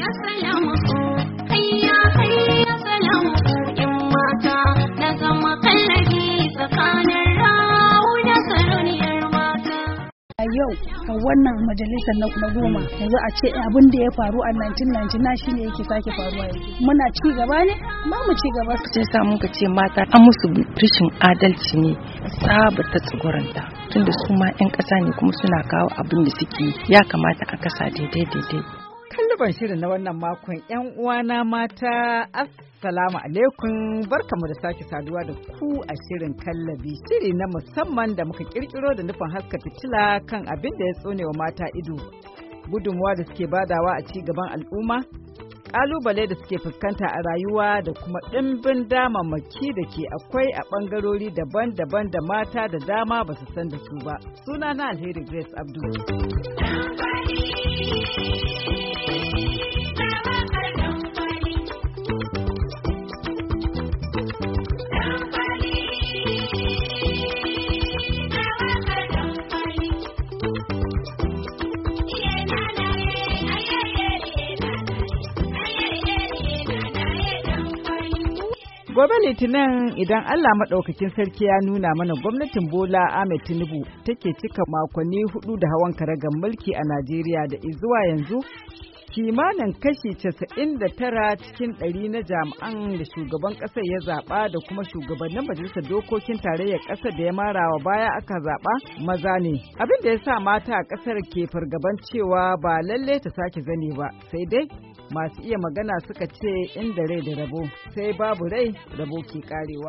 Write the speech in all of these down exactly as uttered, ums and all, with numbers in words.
salamu hayya hayya salamu yan mata na zama kallabi tsakanin rawu da sarauniyar mata. A yau a wannan majalisar na kuma goma yanzu a ce abin da ya faru a nineteen ninety-nine shine yake sake faruwa yanzu. Muna ci gaba ne? Ba mu ci gaba. Sai sa muka ce mata an musu rashin adalci ne saba ta tsiguranta. Tunda su ma 'yan ƙasa ne kuma suna kawo abin da suke ya kamata a kasa daidai daidai. Kalliban shirin na wannan makon 'yan uwana mata assalamu alaikum barkamu da sake saduwa da ku a shirin kallabi shiri na musamman da muka kirkiro da nufin haska fitila kan abin da ya tsonewa mata ido gudunmuwa da suke badawa a ci gaban al'umma kalubale da suke fuskanta a rayuwa da kuma ɗimbin damammaki da ke akwai a ɓangarori daban-daban da mata da dama ba su san da su ba. Suna na Alheri Grace Abdul. Gobe Litinin idan Allah maɗaukakin sarki ya nuna mana gwamnatin Bola Ahmed Tinubu take cika makonni hudu da hawan karagar mulki a Najeriya da izuwa yanzu kimanin kashi casa'in da tara cikin ɗari na jami'an da shugaban ƙasar ya zaɓa da kuma shugabannin majalisar dokokin tarayyar ƙasar da ya marawa baya aka zaɓa maza ne. Abin da ya sa mata a ƙasar ke fargaban cewa ba lalle ta sake zane ba sai dai masu iya magana suka ce inda rai da rabo sai babu rai rabo ke karewa.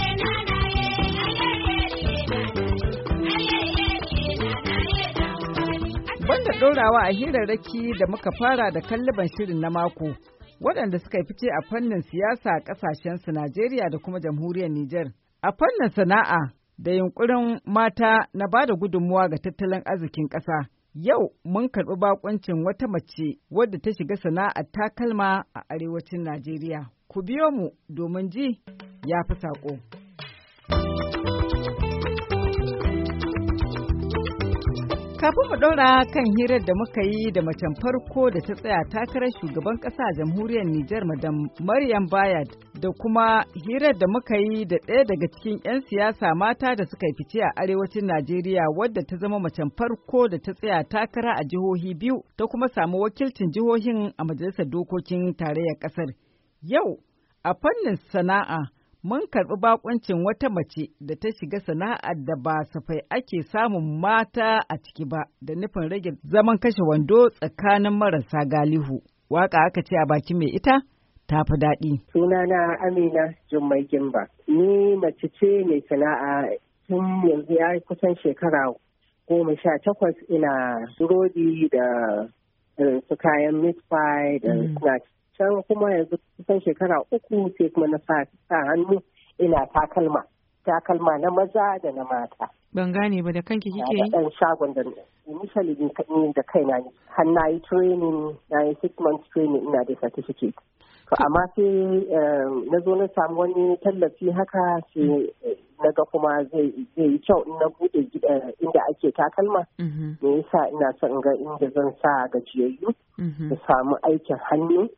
Banda ɗorawa a hirarraki da muka fara da kalliban shirin na mako waɗanda suka fice a fannin siyasa a ƙasashensu Najeriya da kuma jamhuriyar Nijar. A fannin sana'a da yunkurin mata na ba da gudunmuwa ga tattalin arzikin ƙasa. Yau mun karɓi bakuncin wata mace wadda ta shiga sana'ar takalma a arewacin Najeriya. Ku biyo mu domin ji ya fi saƙo. Kafin mu ɗaura kan hirar da muka yi da macen farko da ta tsaya takarar shugaban ƙasa a jamhuriyar Nijar Madam Maryam Bayad da kuma hirar da muka yi da ɗaya daga cikin 'yan siyasa mata da suka fice a arewacin Najeriya wadda ta zama macen farko da ta tsaya takara a jihohi biyu ta kuma samu wakilcin jihohin a majalisar dokokin tarayyar ƙasar. Yau a fannin sana'a mun karɓi bakuncin wata mace da ta shiga sana'ar da ba safai ake samun mata a ciki ba da nufin rage zaman kashe wando tsakanin marasa galihu. Waka aka ce a bakin mai ita ta fi daɗi. Sunana Amina Jummai Gimba. Ni mace ce mai sana'a tun yanzu ya kusan shekara goma sha takwas ina surodi da su kayan meat pie da snacks. Can kuma yanzu kusan shekara uku sai kuma na sa hannu ina takalma takalma na maza da na mata. Ban gane ba da kanki kike yi? Da ɗan shagon da initially ni da kaina ne. Har na yi training, na yi six months training ina da certificate. To amma sai na zo na samu wani tallafi haka sai na ga kuma zai yi kyau in na bude inda ake takalma. Me yasa ina son ga inda zan sa gajiyayyu da samu aikin hannu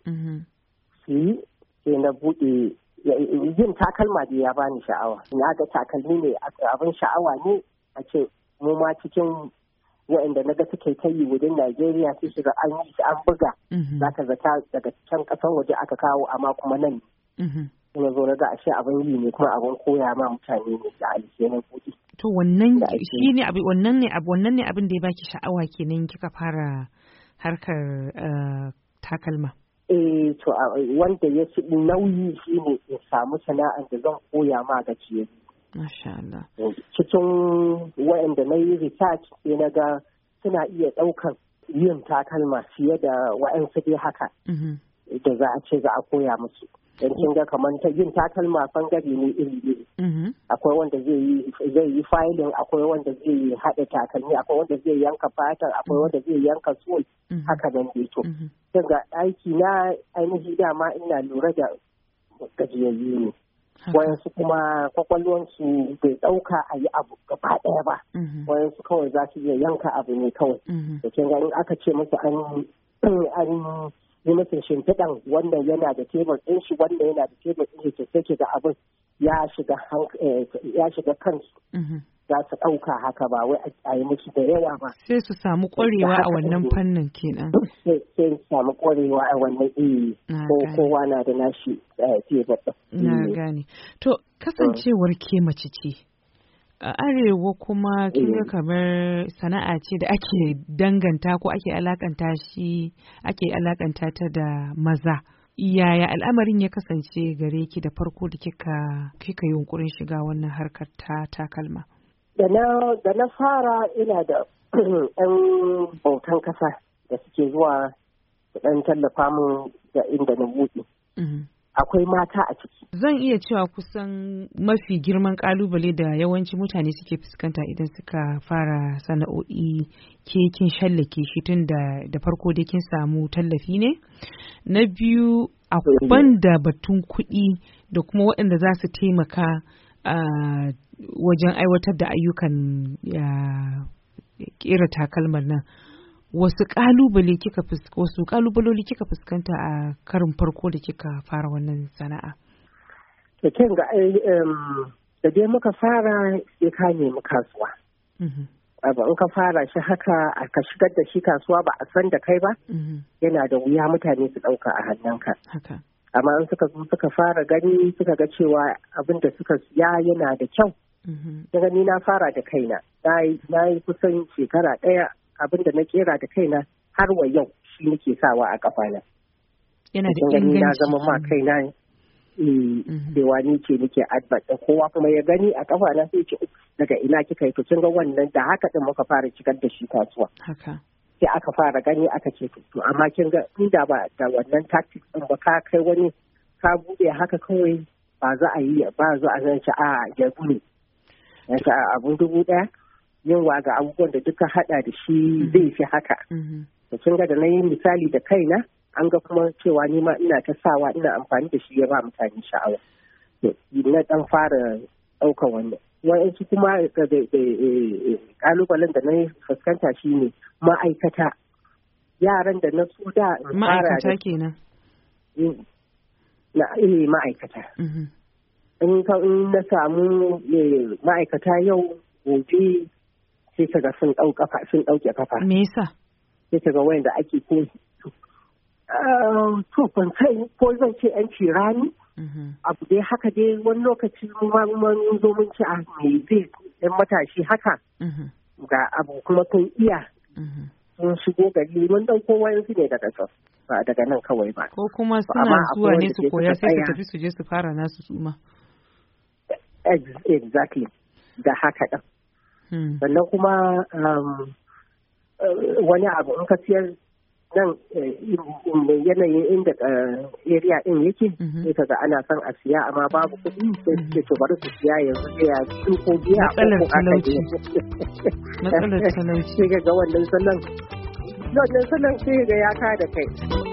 su yi sai na bude yin takalma da ya bani sha'awa. Na ga takalmi ne abin sha'awa ne a ce mu ma cikin waɗanda na ga suke ta yi wajen Najeriya sai shiga an yi shi an buga za ka zata daga can ƙasar waje aka kawo amma kuma nan kuma zo na ga ashe abin yi ne kuma abin koya ma mutane ne da alike na buɗe. To wannan shi ne abin wannan ne abu wannan ne abin da ya baki sha'awa kenan kika fara harkar takalma. Eh to wanda ya ci nauyi shi ne in samu sana'ar da zan koya ma gajiya. Masha Allah. Cikin waɗanda na yi research sai na ga suna iya ɗaukar yin takalma fiye da waɗansu dai haka da za a ce za a koya musu. Don kin ga kamar ta yin takalma bangare ne iri-iri. Akwai wanda zai yi zai yi filing, akwai wanda zai yi haɗa takalmi, akwai wanda zai yanka fatar, akwai wanda zai yanka sol, haka nan dai to. Daga aiki na ainihi dama ina lura da gajiyayyu ne. Wayansu kuma kwakwalwansu bai ɗauka a yi abu gaba ɗaya ba. Wayansu kawai za su iya yanka abu ne kawai. Da kin ga in aka ce musu an an yi musu shimfiɗan wannan yana da tebur ɗin shi wannan yana da tebur ɗin shi sai ke ga abin ya shiga ya shiga kansu za su ɗauka haka ba wai a yi musu da yawa ba. Sai su samu ƙwarewa a wannan fannin kenan. Sai su samu ƙwarewa a wannan iri ko kowa na da nashi tebur ɗin. Na gane. To kasancewar ke mace ce. A arewa kuma kinga kamar sana'a ce da ake danganta ko ake alakanta shi ake alakanta ta da maza. Yaya al'amarin ya kasance gare ki da farko da kika kika yunkurin shiga wannan harkar ta takalma? Da na da na fara ina da ɗan bautan kasa da suke zuwa su ɗan tallafa min da inda na buɗe. Akwai mata a ciki. Zan iya cewa kusan mafi girman kalubale da yawanci mutane suke fuskanta idan suka fara sana'o'i ke kin shallake shi tun da da farko dai kin samu tallafi ne. Na biyu akwai da batun kuɗi da kuma waɗanda za su taimaka wajen aiwatar da ayyukan kera takalmar nan. Wasu kalubale kika wasu kalubaloli kika fuskanta a karin farko da kika fara wannan sana'a? Da kin ga da dai muka fara sai ka nemi kasuwa. Abu in ka fara shi haka ka shigar da shi kasuwa ba a san da kai ba, yana da wuya mutane su ɗauka a hannunka. Amma in suka zo suka fara gani suka ga cewa abin da suka siya yana da kyau. Daga ni na fara da kaina, na yi kusan shekara ɗaya abin da na kera da kaina har wa yau shi nake sawa a kafana. Yana da inganci. Na zama ma kaina cewa ni ce nake advert da kowa kuma ya gani a kafana sai ce daga ina kika yi to kin ga wannan da haka din muka fara shigar da shi kasuwa. Haka. Sai aka fara gani aka ce to amma kin ga inda ba da wannan tactics din ba ka kai wani ka bude haka kawai ba za a yi ba za a zance a ya gune. Yasa abun dubu daya yawa ga abubuwan da duka hada da shi zai fi haka. Da kin ga da na yi misali da kaina an ga kuma cewa ni ma ina ta sawa ina amfani da shi ya ba mutane sha'awa. Na dan fara ɗaukan wannan. Wa'yansu kuma kalubalen da na fuskanta shi ne ma'aikata. Yaran da na su da ma'aikata kenan. Na eh ma'aikata. In na samu ma'aikata yau gobe sai ka ga sun ɗau kafa sun ɗauke kafa. Me yasa? Sai ka ga wanda ake ko to ban sai ko zan ce yan cirani. Abu dai haka dai wani lokaci mun zo mun ci a me zai yan matashi haka. Ga abu kuma kun iya. Sun shigo gari mun ɗauko wayansu ne daga Jos ba daga nan kawai ba. Ko kuma suna zuwa ne su koya sai su tafi su je su fara nasu suma. Exactly. Da haka ɗin. Sannan kuma wani abu in ka siyar nan yanayin inda area ɗin yake sai ka ga ana son a siya amma babu kuɗi sai su ce to bari su siya yanzu sai ya su ko biya a matsalar talauci matsalar talauci sai ga wannan salon wannan salon sai ga ya ka da kai.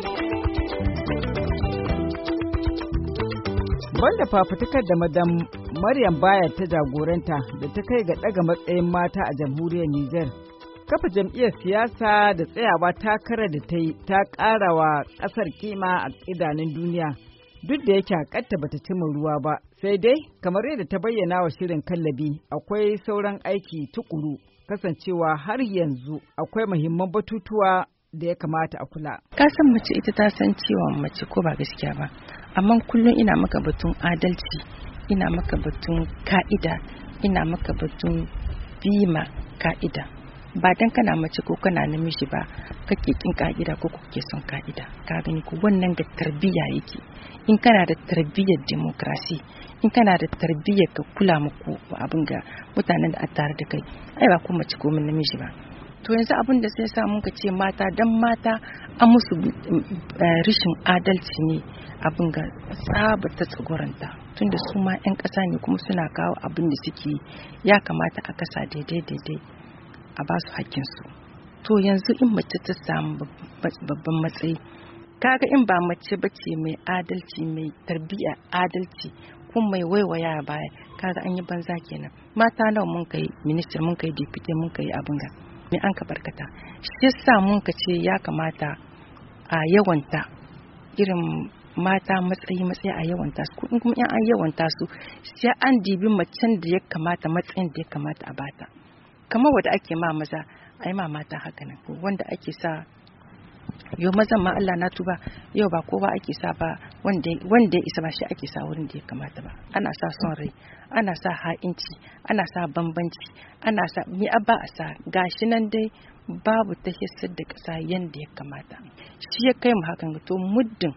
Banda fafutukar da madam Maryam Bayar ta jagoranta da ta kai ga ɗaga matsayin mata a jamhuriyar Nijar. Kafa jam'iyyar siyasa da tsayawa takarar da ta yi ta ƙara wa ƙasar kima a idanun duniya duk da yake haƙarta bata cimma ruwa ba. Sai dai kamar yadda ta bayyana wa shirin kallabi akwai sauran aiki tukuru kasancewa har yanzu akwai muhimman batutuwa da ya kamata a kula. Ka san mace ita ta san cewa mace ko ba gaskiya ba. Amma kullum ina maka batun adalci, ina maka batun ka'ida, ina maka batun bima ka'ida. Ba dan kana mace ko kana namiji ba kake kin ka'ida ko kuke son ka'ida. Ka gani ko wannan ga tarbiyya yake. In kana da tarbiyyar demokrasi, in kana da tarbiyyar ka kula muku abin ga mutanen da a tare da kai, ai ba ko mace ko namiji ba. To yanzu abin da sai sa mun ka ce mata dan mata an musu rishin adalci ne abin ga tsaba ta tsagoranta tunda su ma 'yan ƙasa ne kuma suna kawo abin da suke ya kamata a kasa daidai daidai a ba su hakkinsu. To yanzu in mace ta samu babban matsayi kaga in ba mace bace mai adalci mai tarbiyya adalci kuma mai waiwaya baya kaga an yi banza kenan. Mata nawa mun kai minister mun kai deputy mun kai abin ga me an ka barkata shi yasa mun ka ce ya kamata a yawanta irin mata matsayi matsayi a yawan tasu kuma in an yawan tasu sai an dibi macen da ya kamata matsayin da ya kamata a bata kamar wanda ake ma maza ai ma mata haka nan wanda ake sa yau mazan ma Allah na tuba yau ba kowa ake sa ba wanda wanda ya isa ba shi ake sa wurin da ya kamata ba ana sa son rai ana sa ha'inci ana sa bambanci ana sa ni abba a sa gashi nan dai babu ta hissar da kasa yanda ya kamata shi ya kai mu hakan to muddin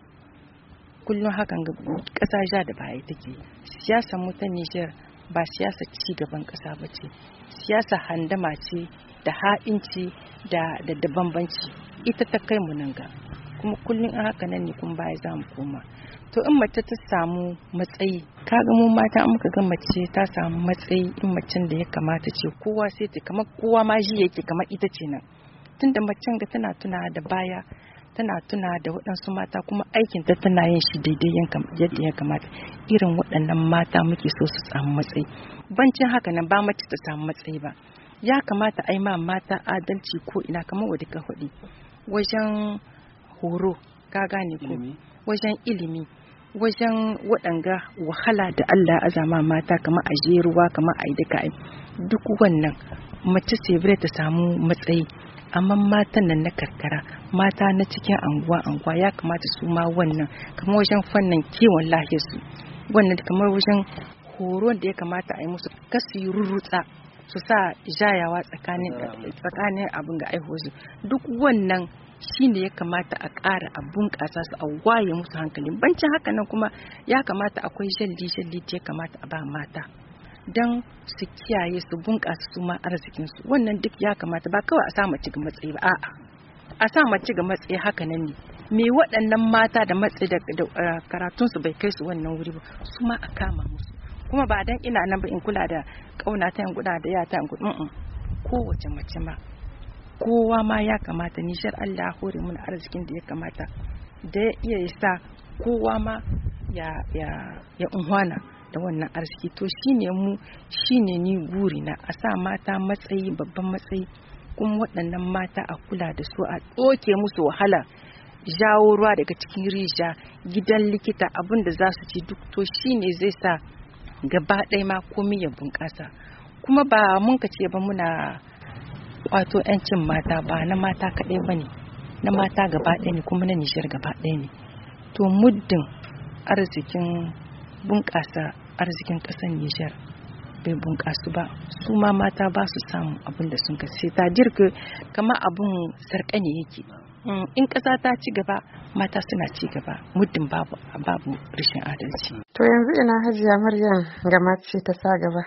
kullum hakan ga kasa ja da baya take siyasar mu ta Niger ba siyasa ci gaban kasa bace siyasa handama ce da ha'inci da da, da bambanci ita ta kai mu nan ga kuma kullum a haka nan ne kuma baya za mu koma to in mace ta samu matsayi kaga mu mata an muka ga mace ta samu matsayi in macen da ya kamata ce kowa sai ta kamar kowa ma ji yake kamar ita ce nan tunda macen ga tana tuna da baya tana tuna da waɗansu mata kuma aikin ta tana yin shi daidai yadda ya kamata irin waɗannan mata muke so su samu matsayi bancin haka nan ba mace ta samu matsayi ba ya kamata a yi ma mata adalci ko ina kamar wadda ka faɗi wajen horo ka gane ko wajen ilimi wajen waɗanga wahala da Allah ya azama mata kamar a jeruwa kamar a yi duka duk wannan mace sai ta samu matsayi amma matan nan na karkara mata na cikin anguwa anguwa ya kamata su ma wannan kamar wajen fannin kiwon lafiyarsu wannan kamar wajen horo da ya kamata a yi musu kasu yi rurrutsa su sa jayawa tsakanin tsakanin abin ga aihuwarsu duk wannan shine ya kamata a ƙara a bunƙasa su a waye musu hankali bancin haka nan kuma ya kamata akwai jalli jalli da ya kamata a ba mata don su kiyaye su bunƙasa su ma arzikinsu wannan duk ya kamata ba kawai a sa mace ga matsayi ba a'a a sa mace ga matsayi haka nan ne me waɗannan mata da matsayi da karatunsu bai kai su wannan wuri ba su ma a kama musu kuma ba dan ina nan ba in kula da kauna ta yan guda da yata yan gudu mm kowace mace ma kowa ma ya kamata ni shar Allah hore mun arzikin da ya kamata da ya iya sa kowa ma ya ya ya unhwana da wannan arziki to shine mu shine ni guri na a sa mata matsayi babban matsayi kuma waɗannan mata a kula da su a tsoke musu wahala jawo ruwa daga cikin rija gidan likita abin da za su ci duk to shine zai sa gaba ɗaya ma komai ya bunƙasa kuma ba mun ka ce ba muna kwato 'yancin mata ba na mata kaɗai ba ne na mata gaba ɗaya ne kuma na Nijar gaba ɗaya ne to muddin arzikin bunƙasa arzikin ƙasar Nijar bai bunƙasu ba su ma mata ba su samu abin da sun kasi ta dirka kama abin sarƙani yake in ƙasa ta ci gaba mata suna ci gaba muddin babu babu rashin adalci. To yanzu ina Hajiya Maryam gama ce ta sa gaba.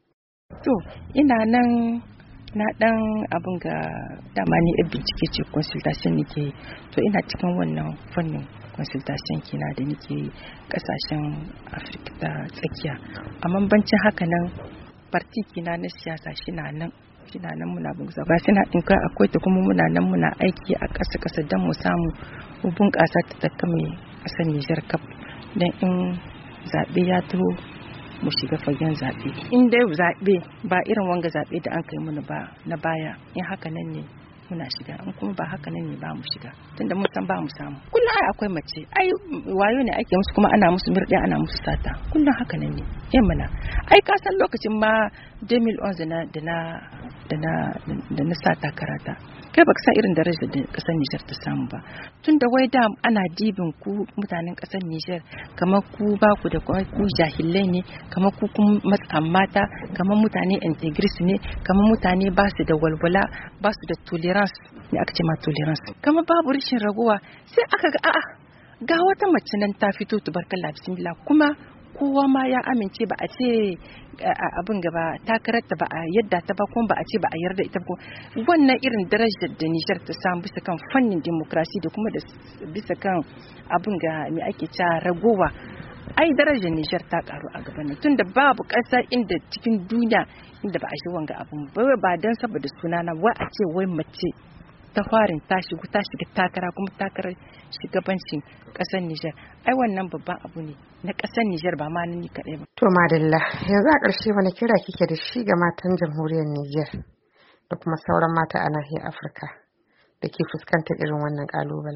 To ina nan na dan abin ga dama ni bincike ce consultation nake to ina cikin wannan fannin consultation kina da nake kasashen Afirka ta tsakiya amma bancin haka nan parti kina na siyasa shi na nan kina nan muna bunƙasa ba suna in kai akwai ta kuma muna nan muna aiki a ƙasa ƙasa don mu samu mu bunƙasa ta ta kame ƙasar Nijar kaf dan in zaɓe ya taho mu shiga fagen zaɓe in dai zaɓe ba irin wanga zaɓe da an kai mana ba na baya in haka nan ne muna shiga in kuma ba haka nan ne ba mu shiga tunda mun san ba mu samu kullum ai akwai mace ai wayo ne ake musu kuma ana musu mirɗi ana musu sata kullum haka nan ne eh mana ai ka san lokacin ma two thousand eleven da na da na da na sata karata kai baka san irin darajar da kasar Nijar ta samu ba tunda wai da ana dibin ku mutanen kasar Nijar kamar ku ba ku da ku jahilai ne kamar ku kun matsa mata kamar mutane integrity ne kamar mutane ba su da walwala ba su da tolerance ne aka ce ma tolerance kamar babu rashin raguwa sai aka ga a'a ga wata mace nan ta fito tubarkalla bismillah kuma kowa ma ya amince ba a ce abin gaba takararta ba a yadda ta ba kuma ba a ce ba a yarda ita ko wannan irin darajar da Nijar ta samu bisa kan fannin demokrasi da kuma da bisa kan abin ga me ake cewa ragowa ai darajar Nijar ta karu a gaban tunda babu kasar inda cikin duniya inda ba a shi wanga abun ba ba dan saboda sunana wai a ce wai mace ta farin ta shigo ta shiga takara kuma takarar shugabancin kasar Nijar ai wannan babban abu ne na kasar Nijar ba ma ni kadai ba. To madalla yanzu a ƙarshe wani kira kike da shi ga matan jamhuriyar Nijar da kuma sauran mata a nahiyar Afirka da ke fuskantar irin wannan kalubalen.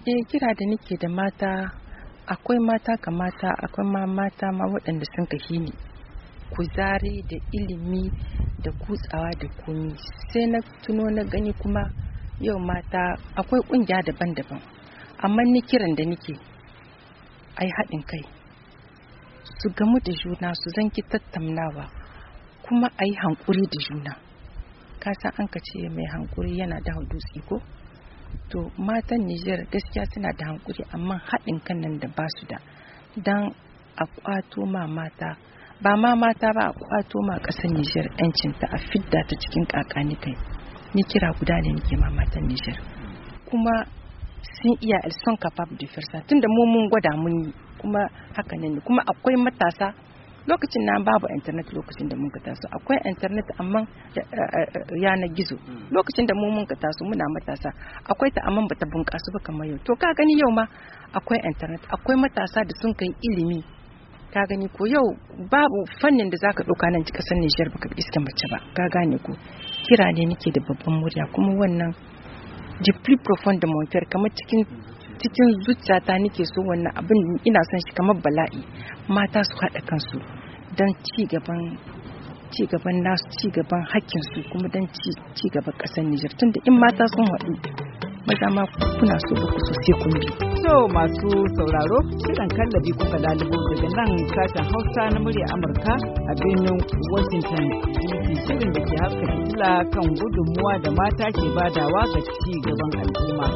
Eh, kira da nake da mata, akwai mata kamata, akwai ma mata ma waɗanda sun kahi ni kuzari da ilimi da kutsawa da komi. Sai na tuno na gani kuma yau mata akwai ƙungiya daban-daban, amma ni kiran da nake ai haɗin kai, su gamu da juna, su zanki tattaunawa, kuma ai hankuri da juna. Kasan an ka ce mai hankuri yana da dutse ko? To matan Nijar gaskiya suna da hankuri, amma haɗin kan nan da ba su da, don a kwato ma mata, ba ma mata ba, a kwato ma ƙasar Nijar yancinta, a fidda ta cikin kakani kai. Ni kira guda ne nake ma matan Nijar, kuma sun iya, son capable de faire ça, tunda mu mun gwada mun yi, kuma haka ne, kuma akwai matasa. Lokacin na babu internet, lokacin da mun ka taso akwai internet amma yanar gizo. Lokacin da mu mun ka taso muna matasa akwai ta amma bata bunƙasu ba kamar yau. To ka gani yau ma akwai internet, akwai matasa da sun kai ilimi. Ka gani ko yau babu fannin da zaka ɗauka nan cikin ƙasar Nijar baka iska mace ba. Ka gane ko? Kira ne nake da babban murya, kuma wannan the plus profond de mon cœur, kamar cikin cikin zuciyata nake so wannan abin, ina son shi kamar bala'i. Mata su haɗa kansu don ci gaban ci gaban nasu, ci gaban hakkin su, kuma don ci ci gaban ƙasar Nijar. Tunda in mata sun haɗu, maza ma kuna so ba ku so sai kun bi. So masu sauraro, shirin kallabi kuka dalibo daga nan sashen Hausa na murya Amurka a birnin Washington D C, shirin da ke haska fitila kan gudunmuwa da mata ke badawa ga ci gaban al'umma.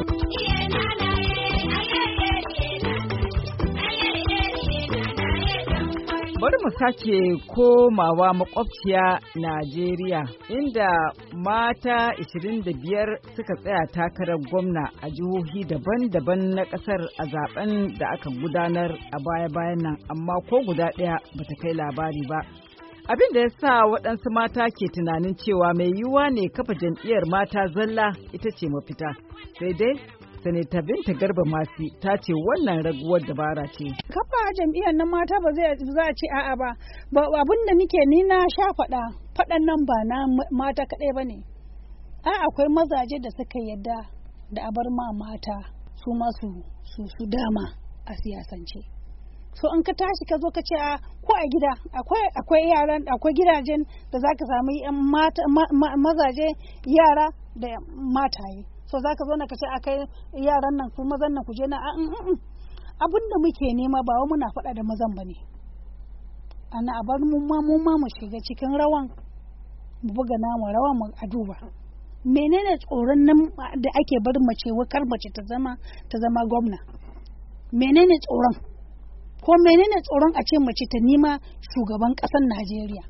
Bari mu sake komawa makwabciya Najeriya, inda mata ishirin da biyar suka tsaya takarar gwamna a jihohi daban-daban na kasar a zaben da aka gudanar a baya-bayan nan, amma ko guda ɗaya bata kai labari ba. Abin da ya sa waɗansu mata ke tunanin cewa mai yiwuwa ne kafa jam'iyyar mata zalla ita ce mafita, sai dai Sanata Binta Garba Masi ta ce wannan raguwar dabara ce. Kafa jam'iyyar na mata ba zai za a ce a'a ba. Abin da nike ni na sha faɗa, faɗan nan ba na mata kaɗai ba ne. A akwai mazaje da suka yadda da abar ma mata su masu su su dama a siyasance. So in ka tashi ka zo ka ce a ko a gida akwai akwai yaran akwai gidajen da zaka samu mata mazaje yara da mataye. So za ka zo na ka ce a kai yaran nan su mazan nan ku je na abin da muke nema ba wa muna faɗa da mazan ba ne. Ana a bar mu ma mu ma mu shiga cikin rawan mu buga namu rawan mu a duba. Menene tsoron nan da ake bar mace wakar mace ta zama ta zama gwamna? Menene tsoron? Ko menene tsoron a ce mace ta nima shugaban ƙasar Najeriya?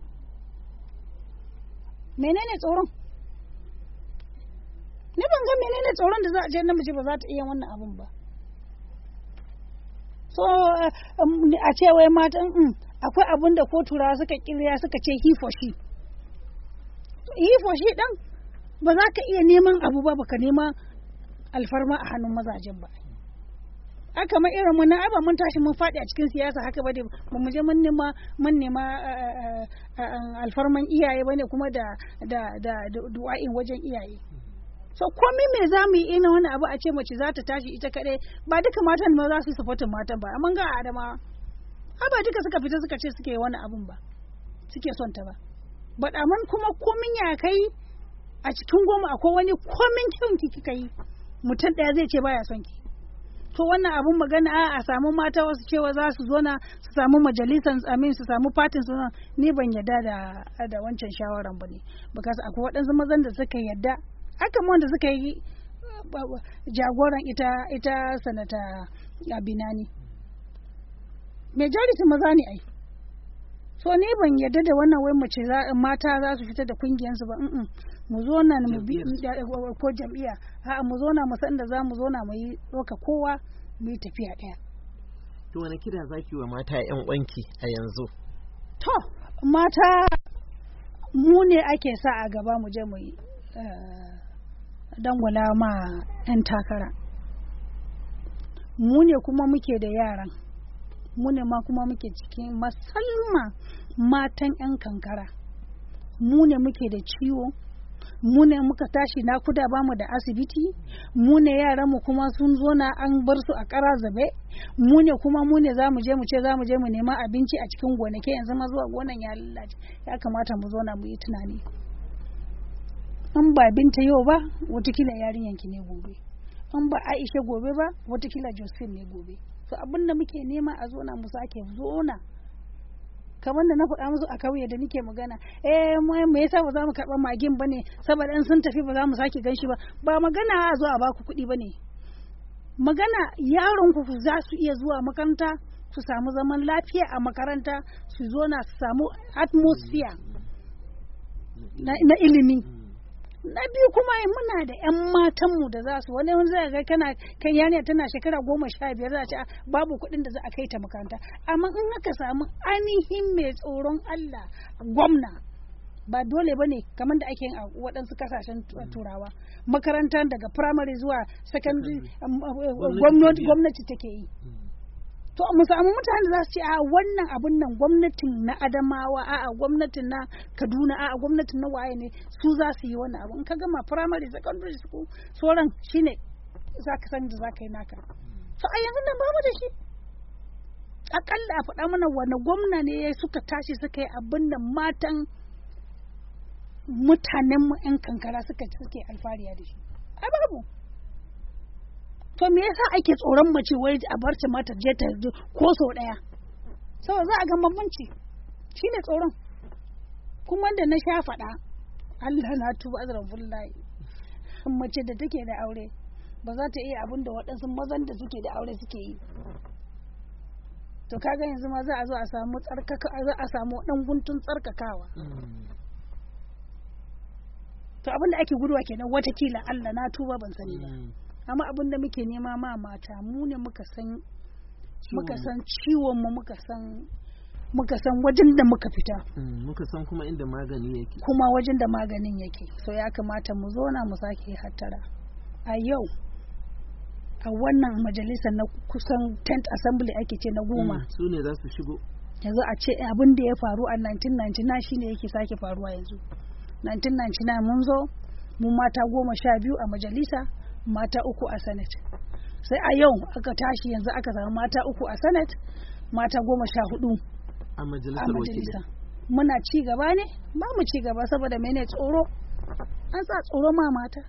Menene tsoron? Ni ban ga menene tsoron da za a je namiji ba za ta iya wannan abun ba. So a ce wai matan akwai abun da ko turawa suka kirya suka ce he for she. He for she dan ba za ka iya neman abu ba baka nema alfarma a hannun mazajen ba. Aka ma irin mu na aba mun tashi mun faɗi a cikin siyasa haka ba ba mu je mun nema mun nema alfarman iyaye bane kuma da da da du'a'in wajen iyaye. So komai me za mu yi ina wani abu a ce mace za ta tashi ita kaɗai, ba duka matan ma za su yi supportin matan ba, amma ga Adama ha ba duka suka fita suka ce suke wani abun ba, suke son ta ba. But amma kuma komin ya kai a cikin goma akwai wani komin kyan ki kika yi mutum ɗaya zai ce baya son ki. To wannan abun magana a samu mata wasu cewa za su zo na su samu majalisan amin su samu fatin su, ni ban yarda da da wancan shawaran ba ne, because akwai waɗansu mazan da suka yarda haka wanda suka yi jagoran ita ita sanata Binani majority maza ne ai. So ni ban yarda da wannan wai mace mata za su fita da kungiyansu ba. Mu zo na mu bi ko jam'iyya, a'a mu zo na mu san da za mu zo na mu yi doka kowa mu yi tafiya daya. To wani kira zaki wa mata yan uwanki a yanzu? To mata mu ne ake sa a gaba mu je mu yi dangwala ma 'yan takara, mu ne kuma muke da yaran, mu ne ma kuma muke cikin musamman matan 'yan kankara, mu ne muke da ciwo, mu ne muka tashi nakuda ba mu da asibiti, mu ne yaran mu kuma sun zo na an bar su a ƙara zabe, mu ne kuma mu ne za mu je mu ce za mu je mu nema abinci a cikin gonake yanzu ma zuwa gonan ya lalace. Ya kamata mu zo na mu yi tunani. In ba Binta yau ba, watakila yarinyanki ne gobe. In ba Aisha gobe ba, watakila Josephine ne gobe. To abin da muke nema a zona mu sake zona. Kamar da na faɗa musu a kauye da nike magana, eh me yasa ba za mu karɓa magin bane saboda in sun tafi ba za mu sake ganshi ba. Ba magana a zo a baku kuɗi bane. Magana yaron ku za su iya zuwa makaranta su samu zaman lafiya a makaranta, su zo na su samu atmosphere na, na ilimi. Na biyu kuma muna da ƴan matanmu da za su wani zai ga kana kai yana tana shekara goma sha biyar za a ce babu kuɗin da za a kai ta makaranta, amma in aka samu ainihin mai tsoron Allah gwamna, ba dole bane kamar da ake yin a waɗansu kasashen turawa, makaranta daga primary zuwa secondary gwamnati take yi. To mu samu mutane da za su ce a wannan abun nan gwamnatin na Adamawa, a gwamnatin na Kaduna, a gwamnatin na waye ne su za su yi wannan abu. In ka gama primary secondary school sauran shine za ka san da za ka yi naka. To a yanzu nan babu da shi. Akalla a faɗa mana wani gwamna ne suka tashi suka yi abin da matan mutanen mu 'yan kankara suka suke alfariya da shi. Ai babu. To me yasa ake tsoron mace wai a bar ta mata je ta ko sau daya? Saboda za a ga bambanci. Shine tsoron. Kuma da na sha faɗa, Allah na tuba azrafullahi. Mace da take da aure ba za ta iya abin da waɗansu mazan da suke da aure suke yi. To kaga yanzu ma za a zo a samu tsarkaka, za a samu dan guntun tsarkakawa. To abin da ake guduwa kenan watakila Allah na tuba ban sani ba. Amma abin da muke nema ma mata mu ne muka san muka san ciwon mu muka san muka san wajen da muka fita muka san kuma inda magani yake kuma wajen da maganin yake. So ya kamata mu zo na mu sake hattara. A yau a wannan majalisar na kusan tenth assembly ake ce na goma su ne za su shigo yanzu a ce abin da ya faru a nineteen ninety-nine shine yake sake faruwa yanzu. nineteen ninety-nine mun zo mu mata goma sha biyu a majalisa, mata uku a senate. Sai a yau aka tashi yanzu aka samu mata uku a senate, mata goma sha hudu a majalisa. Muna ci gaba ne? Ba mu ci gaba saboda mene? Tsoro. An sa tsoro ma mata.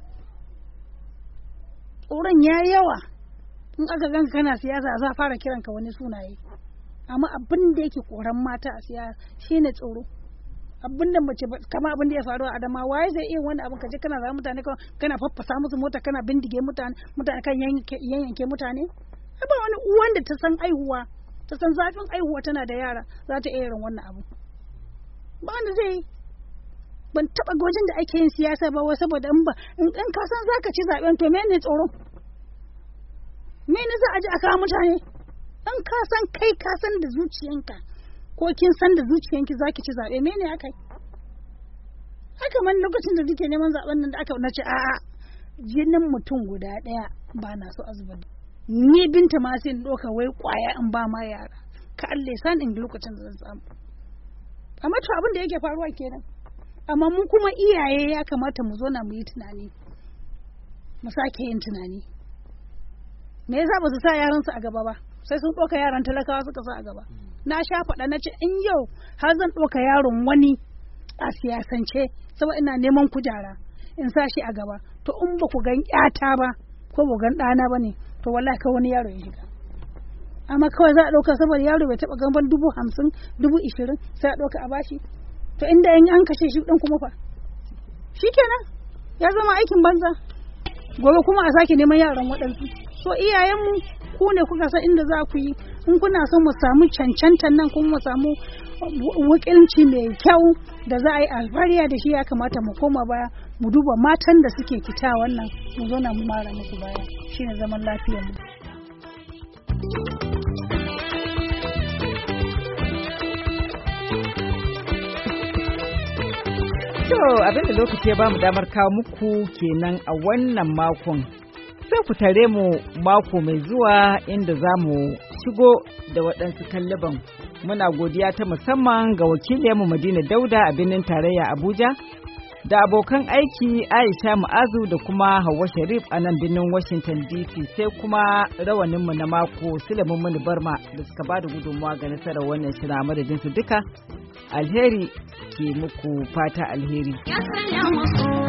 Tsoron ya yawa. In aka ganka kana siyasa za a fara kiranka wani sunaye. Amma abin da yake koran mata a siyasa shine tsoro. Abin da mace kama abin da ya faru a Adama, waye zai iya wani abin kaje kana zama mutane kana faffasa musu mota kana bindige mutane mutane kan yanyanke mutane. Ba wani uwan da ta san aihuwa ta san zafin aihuwa tana da yara za ta iya irin wannan abu. Ba wanda zai ban taba gwajin da ake yin siyasa ba wai saboda in ba in ka san zaka ci zaben to mene tsoro? Mene za a ji a kawo mutane? In ka san kai ka san da zuciyanka ko kin san da zuciyanki zaki ci zabe mene aka yi? Haka man lokacin da nake neman zaben nan da aka nace a'a jinin mutum guda daya ba na so azuba. Ni Binta ma sai in doka wai kwaya in ba ma yara. Ka Allah san in lokacin da zan samu. Amma to abin da yake faruwa kenan. Amma mun kuma iyaye ya kamata mu zo na mu yi tunani. Mu sake yin tunani. Me yasa ba su sa yaransu a gaba ba? Sai sun doka yaran talakawa suka sa a gaba. Na sha faɗa na ce in yau har zan ɗauka yaron wani a siyasance saboda ina neman kujara in sa shi a gaba to in ba ku gan ƴata ba ko ba gan ɗana ba ne to wallahi ka wani yaro ya shiga. Amma kawai za a ɗauka saboda yaro bai taɓa gaban dubu hamsin dubu ishirin sai a ɗauka a bashi to inda in an kashe shi ɗin kuma fa shi kenan ya zama aikin banza gobe kuma a sake neman yaran waɗansu. So iyayenmu ku ne kuka san inda za ku yi in kuna son mu samu cancantan nan kuma mu samu wakilci mai kyau da za a yi alfariya da shi ya kamata mu koma baya mu duba matan da suke fita wannan mu zo na mu mara musu baya shine zaman lafiyar mu. To abinda lokaci ya bamu damar kawo muku kenan a wannan makon. Sai ku tare mu mako mai zuwa inda za mu shigo da waɗansu kallaban. Muna godiya ta musamman ga wakiliyarmu Madina Dauda a birnin tarayya Abuja da abokan aiki Aisha Mu'azu da kuma Hauwa Sharif a nan birnin Washington D C, sai kuma rawaninmu na mako Sulaiman Mani Barma da suka ba da gudunmawa ga nasarar wannan shirin a madadin su duka. Alheri ke muku fata alheri.